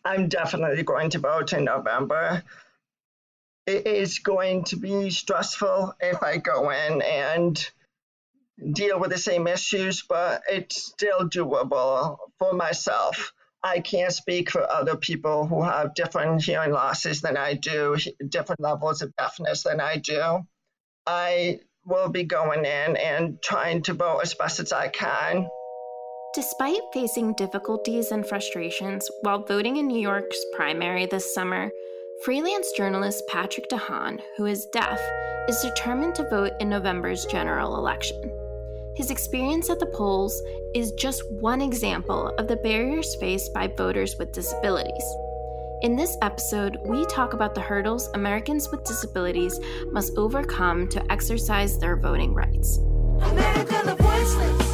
I'm definitely going to vote in November. It is going to be stressful if I go in and deal with the same issues, but it's still doable for myself. I can't speak for other people who have different hearing losses than I do, different levels of deafness than I do. I will be going in and trying to vote as best as I can. Despite facing difficulties and frustrations while voting in New York's primary this summer, freelance journalist Patrick DeHaan, who is deaf, is determined to vote in November's general election. His experience at the polls is just one example of the barriers faced by voters with disabilities. In this episode, we talk about the hurdles Americans with disabilities must overcome to exercise their voting rights. America the Voiceless.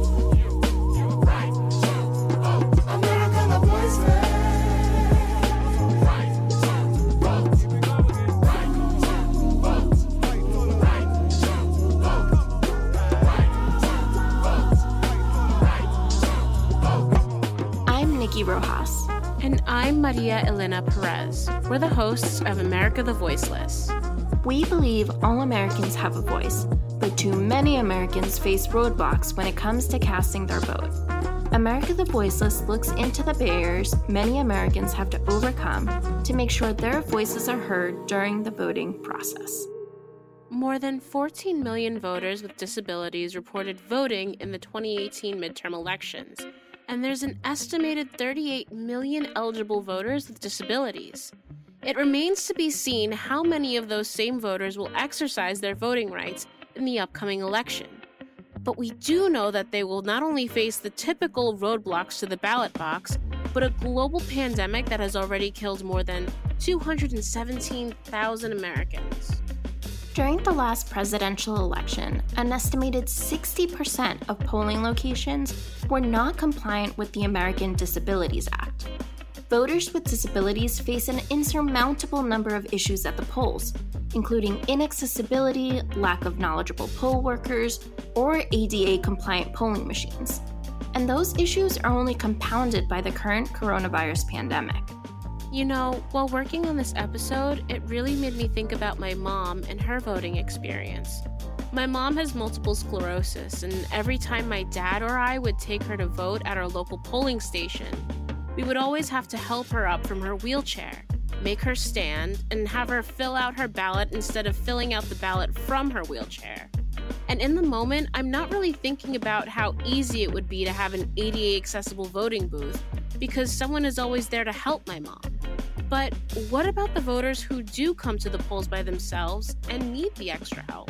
Rojas. And I'm Maria Elena Perez. We're the hosts of America the Voiceless. We believe all Americans have a voice, but too many Americans face roadblocks when it comes to casting their vote. America the Voiceless looks into the barriers many Americans have to overcome to make sure their voices are heard during the voting process. More than 14 million voters with disabilities reported voting in the 2018 midterm elections. And there's an estimated 38 million eligible voters with disabilities. It remains to be seen how many of those same voters will exercise their voting rights in the upcoming election. But we do know that they will not only face the typical roadblocks to the ballot box, but a global pandemic that has already killed more than 217,000 Americans. During the last presidential election, an estimated 60% of polling locations were not compliant with the American Disabilities Act. Voters with disabilities face an insurmountable number of issues at the polls, including inaccessibility, lack of knowledgeable poll workers, or ADA-compliant polling machines. And those issues are only compounded by the current coronavirus pandemic. You know, while working on this episode, it really made me think about my mom and her voting experience. My mom has multiple sclerosis, and every time my dad or I would take her to vote at our local polling station, we would always have to help her up from her wheelchair, make her stand, and have her fill out her ballot instead of filling out the ballot from her wheelchair. And in the moment, I'm not really thinking about how easy it would be to have an ADA-accessible voting booth, because someone is always there to help my mom. But what about the voters who do come to the polls by themselves and need the extra help?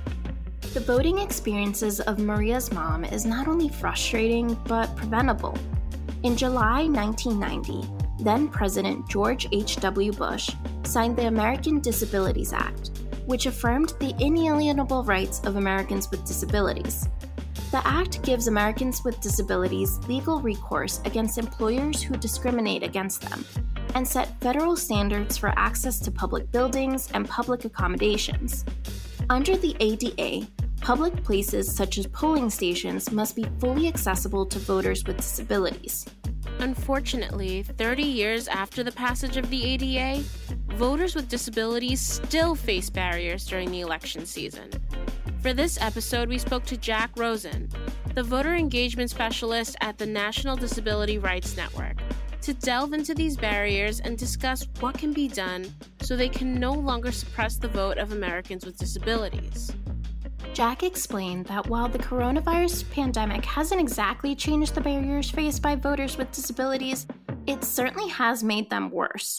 The voting experiences of Maria's mom is not only frustrating, but preventable. In July 1990, then President George H.W. Bush signed the American Disabilities Act, which affirmed the inalienable rights of Americans with disabilities. The act gives Americans with disabilities legal recourse against employers who discriminate against them, and set federal standards for access to public buildings and public accommodations. Under the ADA, public places such as polling stations must be fully accessible to voters with disabilities. Unfortunately, 30 years after the passage of the ADA, voters with disabilities still face barriers during the election season. For this episode, we spoke to Jack Rosen, the voter engagement specialist at the National Disability Rights Network, to delve into these barriers and discuss what can be done so they can no longer suppress the vote of Americans with disabilities. Jack explained that while the coronavirus pandemic hasn't exactly changed the barriers faced by voters with disabilities, it certainly has made them worse.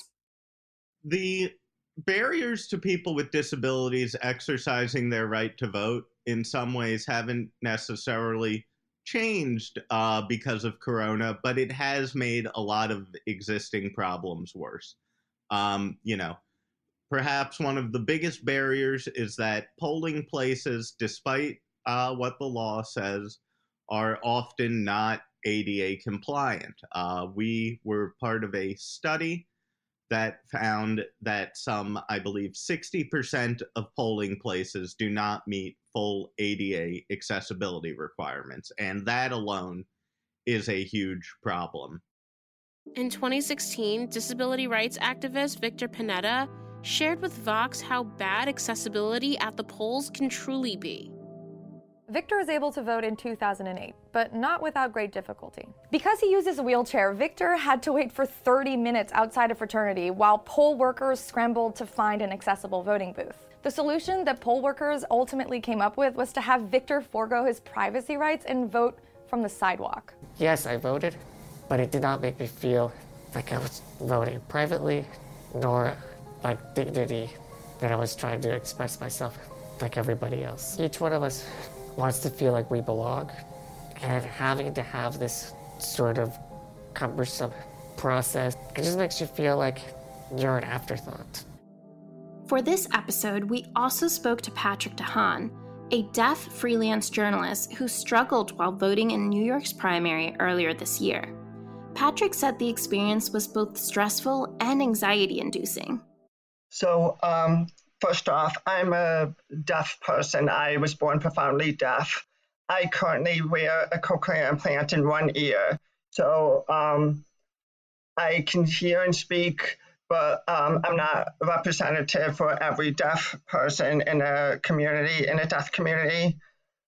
The barriers to people with disabilities exercising their right to vote in some ways haven't necessarily changed because of corona, but it has made a lot of existing problems worse. Perhaps one of the biggest barriers is that polling places, despite what the law says, are often not ADA compliant. We were part of a study that found that I believe 60% of polling places do not meet full ADA accessibility requirements, and that alone is a huge problem. In 2016, disability rights activist Victor Panetta shared with Vox how bad accessibility at the polls can truly be. Victor was able to vote in 2008, but not without great difficulty. Because he uses a wheelchair, Victor had to wait for 30 minutes outside a fraternity while poll workers scrambled to find an accessible voting booth. The solution that poll workers ultimately came up with was to have Victor forego his privacy rights and vote from the sidewalk. Yes, I voted, but it did not make me feel like I was voting privately, nor like dignity that I was trying to express myself like everybody else. Each one of us wants to feel like we belong, and having to have this sort of cumbersome process, it just makes you feel like you're an afterthought. For this episode, we also spoke to Patrick DeHaan, a deaf freelance journalist who struggled while voting in New York's primary earlier this year. Patrick said the experience was both stressful and anxiety-inducing. So, first off, I'm a deaf person. I was born profoundly deaf. I currently wear a cochlear implant in one ear. So I can hear and speak, but I'm not representative for every deaf person in a community, in a deaf community.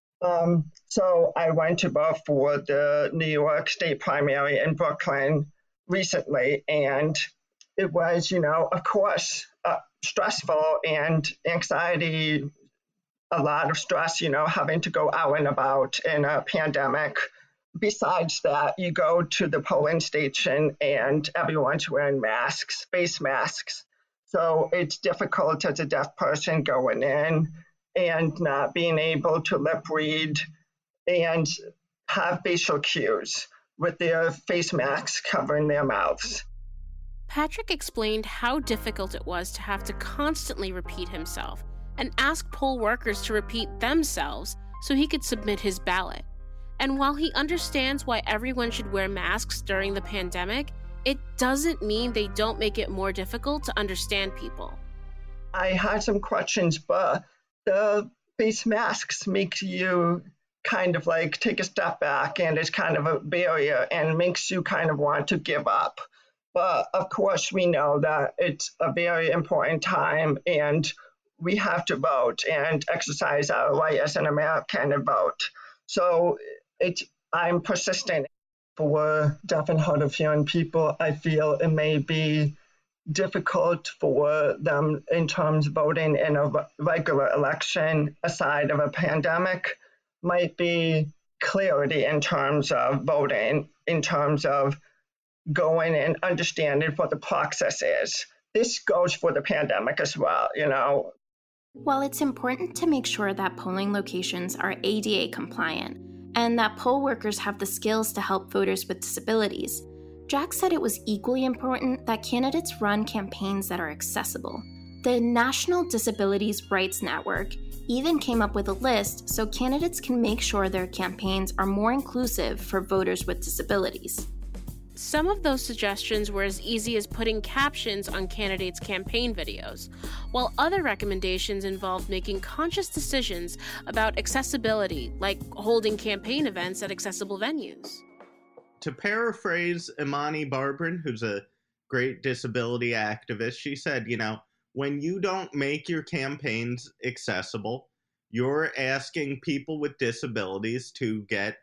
So I went to vote for the New York State primary in Brooklyn recently, and it was, of course, stressful and anxiety, a lot of stress, having to go out and about in a pandemic. Besides that, you go to the polling station and everyone's wearing masks, face masks. So it's difficult as a deaf person going in and not being able to lip read and have facial cues with their face masks covering their mouths. Patrick explained how difficult it was to have to constantly repeat himself and ask poll workers to repeat themselves so he could submit his ballot. And while he understands why everyone should wear masks during the pandemic, it doesn't mean they don't make it more difficult to understand people. I had some questions, but the face masks make you kind of like take a step back, and it's kind of a barrier and makes you kind of want to give up. But of course, we know that it's a very important time and we have to vote and exercise our right as an American to vote. So I'm persistent. For deaf and hard of hearing people, I feel it may be difficult for them in terms of voting in a regular election aside of a pandemic, might be clarity in terms of voting, in terms of going and understanding what the process is. This goes for the pandemic as well, While it's important to make sure that polling locations are ADA compliant and that poll workers have the skills to help voters with disabilities, Jack said it was equally important that candidates run campaigns that are accessible. The National Disabilities Rights Network even came up with a list so candidates can make sure their campaigns are more inclusive for voters with disabilities. Some of those suggestions were as easy as putting captions on candidates' campaign videos, while other recommendations involved making conscious decisions about accessibility, like holding campaign events at accessible venues. To paraphrase Imani Barbarin, who's a great disability activist, she said, when you don't make your campaigns accessible, you're asking people with disabilities to get,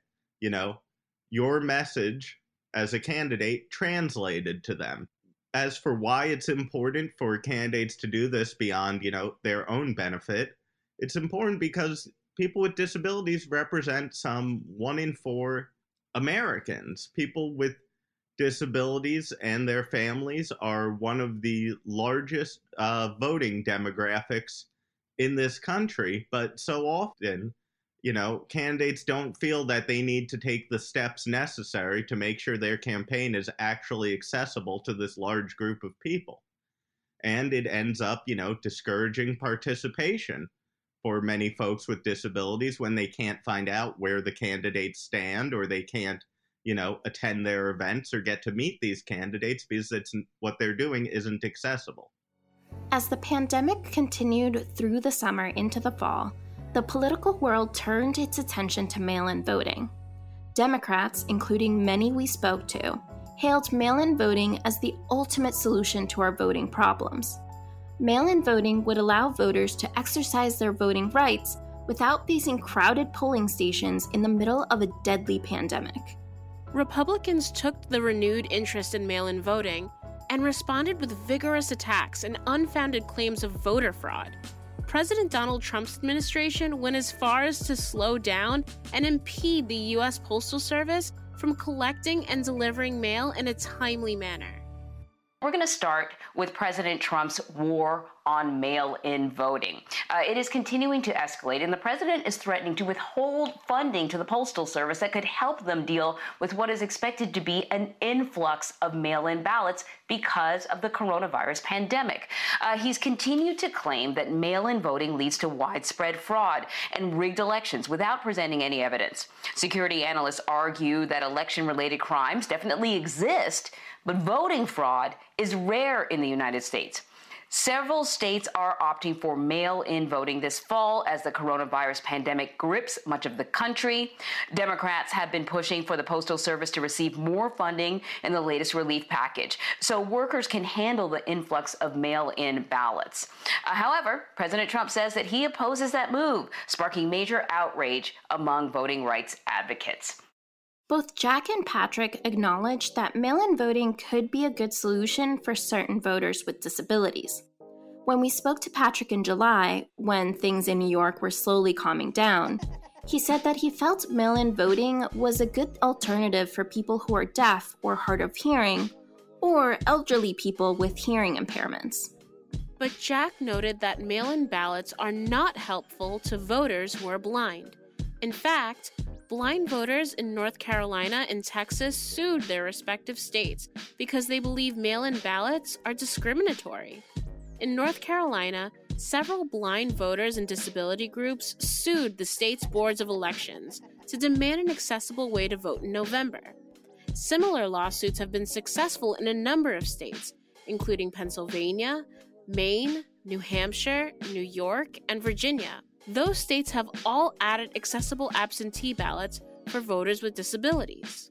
your message as a candidate translated to them. As for why it's important for candidates to do this beyond, their own benefit, it's important because people with disabilities represent some 1 in 4 Americans. People with disabilities and their families are one of the largest voting demographics in this country, but so often, candidates don't feel that they need to take the steps necessary to make sure their campaign is actually accessible to this large group of people. And it ends up, discouraging participation for many folks with disabilities when they can't find out where the candidates stand, or they can't, attend their events or get to meet these candidates because what they're doing isn't accessible. As the pandemic continued through the summer into the fall, the political world turned its attention to mail-in voting. Democrats, including many we spoke to, hailed mail-in voting as the ultimate solution to our voting problems. Mail-in voting would allow voters to exercise their voting rights without facing crowded polling stations in the middle of a deadly pandemic. Republicans took the renewed interest in mail-in voting and responded with vigorous attacks and unfounded claims of voter fraud. President Donald Trump's administration went as far as to slow down and impede the U.S. Postal Service from collecting and delivering mail in a timely manner. We're going to start with President Trump's war on mail-in voting. It is continuing to escalate, and the president is threatening to withhold funding to the Postal Service that could help them deal with what is expected to be an influx of mail-in ballots because of the coronavirus pandemic. He's continued to claim that mail-in voting leads to widespread fraud and rigged elections without presenting any evidence. Security analysts argue that election-related crimes definitely exist, but voting fraud is rare in the United States. Several states are opting for mail-in voting this fall as the coronavirus pandemic grips much of the country. Democrats have been pushing for the Postal Service to receive more funding in the latest relief package so workers can handle the influx of mail-in ballots. However, President Trump says that he opposes that move, sparking major outrage among voting rights advocates. Both Jack and Patrick acknowledged that mail-in voting could be a good solution for certain voters with disabilities. When we spoke to Patrick in July, when things in New York were slowly calming down, he said that he felt mail-in voting was a good alternative for people who are deaf or hard of hearing, or elderly people with hearing impairments. But Jack noted that mail-in ballots are not helpful to voters who are blind. In fact, blind voters in North Carolina and Texas sued their respective states because they believe mail-in ballots are discriminatory. In North Carolina, several blind voters and disability groups sued the state's boards of elections to demand an accessible way to vote in November. Similar lawsuits have been successful in a number of states, including Pennsylvania, Maine, New Hampshire, New York, and Virginia. Those states have all added accessible absentee ballots for voters with disabilities.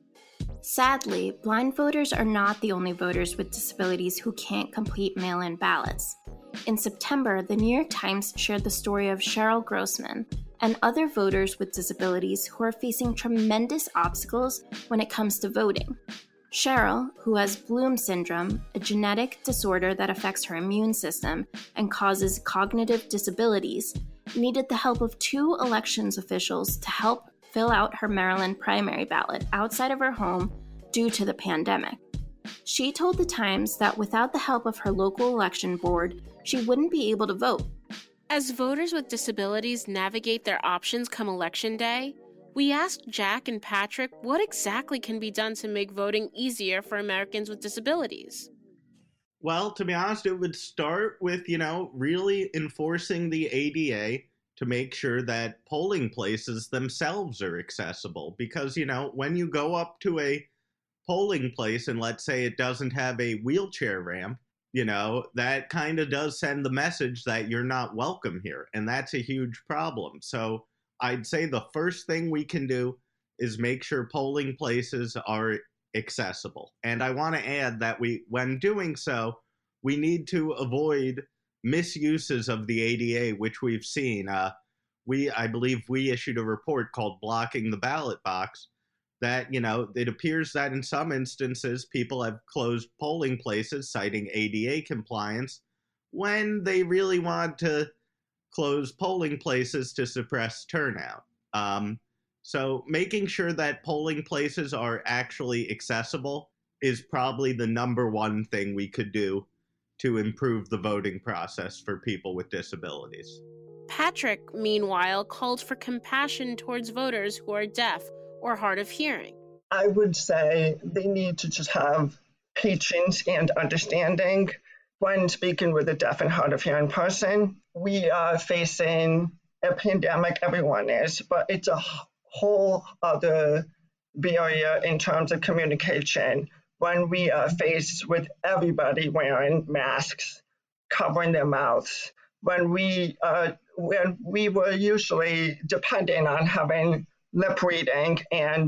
Sadly, blind voters are not the only voters with disabilities who can't complete mail-in ballots. In September, the New York Times shared the story of Cheryl Grossman and other voters with disabilities who are facing tremendous obstacles when it comes to voting. Cheryl, who has Bloom syndrome, a genetic disorder that affects her immune system and causes cognitive disabilities, needed the help of 2 elections officials to help fill out her Maryland primary ballot outside of her home due to the pandemic. She told the Times that without the help of her local election board, she wouldn't be able to vote. As voters with disabilities navigate their options come Election Day, we asked Jack and Patrick what exactly can be done to make voting easier for Americans with disabilities. Well, to be honest, it would start with, really enforcing the ADA to make sure that polling places themselves are accessible. Because, when you go up to a polling place and let's say it doesn't have a wheelchair ramp, that kind of does send the message that you're not welcome here. And that's a huge problem. So I'd say the first thing we can do is make sure polling places are accessible. And I want to add that when doing so, we need to avoid misuses of the ADA, which we've seen. I believe we issued a report called Blocking the Ballot Box that, it appears that in some instances people have closed polling places citing ADA compliance when they really want to close polling places to suppress turnout. So making sure that polling places are actually accessible is probably the number one thing we could do to improve the voting process for people with disabilities. Patrick, meanwhile, called for compassion towards voters who are deaf or hard of hearing. I would say they need to just have patience and understanding when speaking with a deaf and hard of hearing person. We are facing a pandemic, everyone is, but it's a whole other barrier in terms of communication when we are faced with everybody wearing masks, covering their mouths, when we were usually dependent on having lip reading and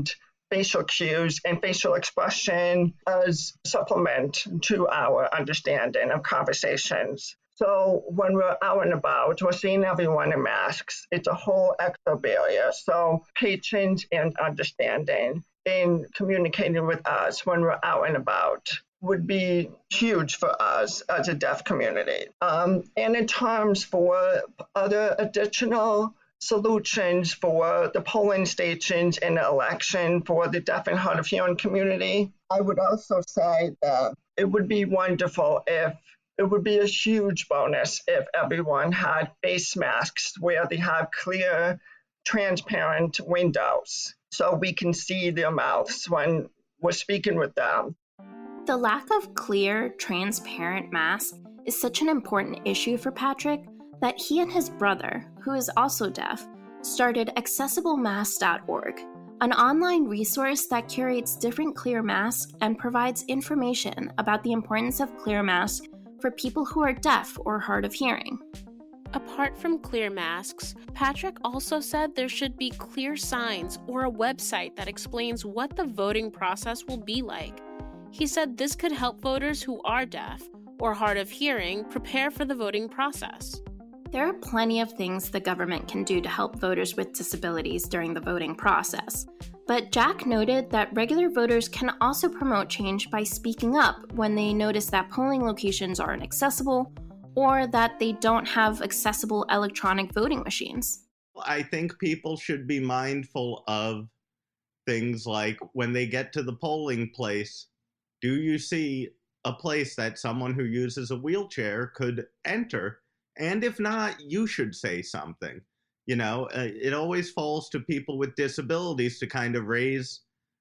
facial cues and facial expression as supplement to our understanding of conversations. So when we're out and about, we're seeing everyone in masks. It's a whole extra barrier. So patience and understanding in communicating with us when we're out and about would be huge for us as a deaf community. And in terms for other additional solutions for the polling stations in the election for the deaf and hard of hearing community, I would also say that it would be wonderful it would be a huge bonus if everyone had face masks where they have clear, transparent windows so we can see their mouths when we're speaking with them. The lack of clear, transparent masks is such an important issue for Patrick that he and his brother, who is also deaf, started accessiblemasks.org, an online resource that curates different clear masks and provides information about the importance of clear masks for people who are deaf or hard of hearing. Apart from clear masks, Patrick also said there should be clear signs or a website that explains what the voting process will be like. He said this could help voters who are deaf or hard of hearing prepare for the voting process. There are plenty of things the government can do to help voters with disabilities during the voting process, but Jack noted that regular voters can also promote change by speaking up when they notice that polling locations aren't accessible or that they don't have accessible electronic voting machines. I think people should be mindful of things like when they get to the polling place, do you see a place that someone who uses a wheelchair could enter? And if not, you should say something. You know, it always falls to people with disabilities to kind of raise,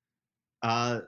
to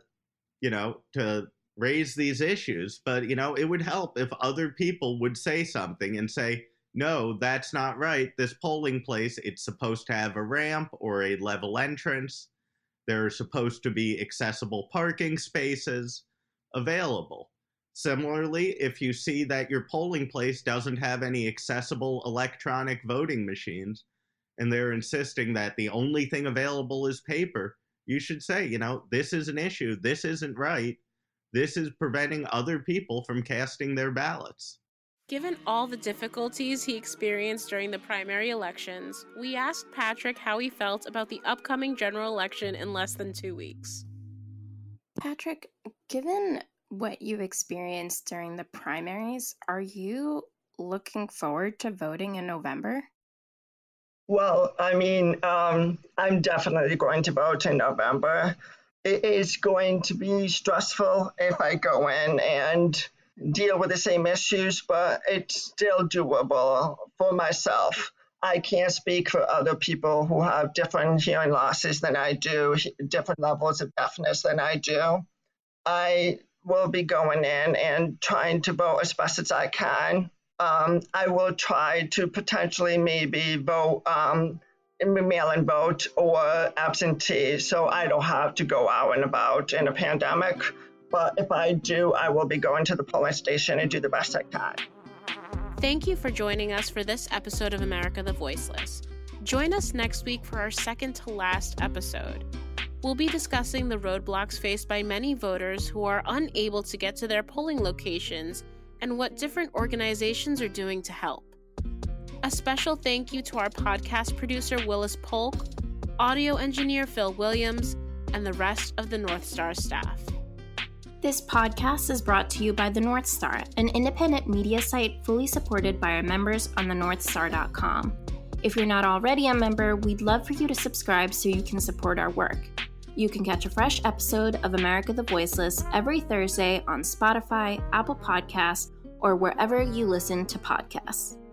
raise these issues. But, it would help if other people would say something and say, no, that's not right. This polling place, it's supposed to have a ramp or a level entrance. There are supposed to be accessible parking spaces available. Similarly, if you see that your polling place doesn't have any accessible electronic voting machines, and they're insisting that the only thing available is paper, you should say, this is an issue. This isn't right. This is preventing other people from casting their ballots. Given all the difficulties he experienced during the primary elections, we asked Patrick how he felt about the upcoming general election in less than 2 weeks. Patrick, given what you experienced during the primaries, are you looking forward to voting in November? Well, I'm definitely going to vote in November. It is going to be stressful if I go in and deal with the same issues, but it's still doable for myself. I can't speak for other people who have different hearing losses than I do, different levels of deafness than I do. I will be going in and trying to vote as best as I can. I will try to potentially maybe vote, mail-in vote or absentee, so I don't have to go out and about in a pandemic. But if I do, I will be going to the polling station and do the best I can. Thank you for joining us for this episode of America the Voiceless. Join us next week for our second to last episode. We'll be discussing the roadblocks faced by many voters who are unable to get to their polling locations and what different organizations are doing to help. A special thank you to our podcast producer Willis Polk, audio engineer Phil Williams, and the rest of the North Star staff. This podcast is brought to you by The North Star, an independent media site fully supported by our members on thenorthstar.com. If you're not already a member, we'd love for you to subscribe so you can support our work. You can catch a fresh episode of America the Voiceless every Thursday on Spotify, Apple Podcasts, or wherever you listen to podcasts.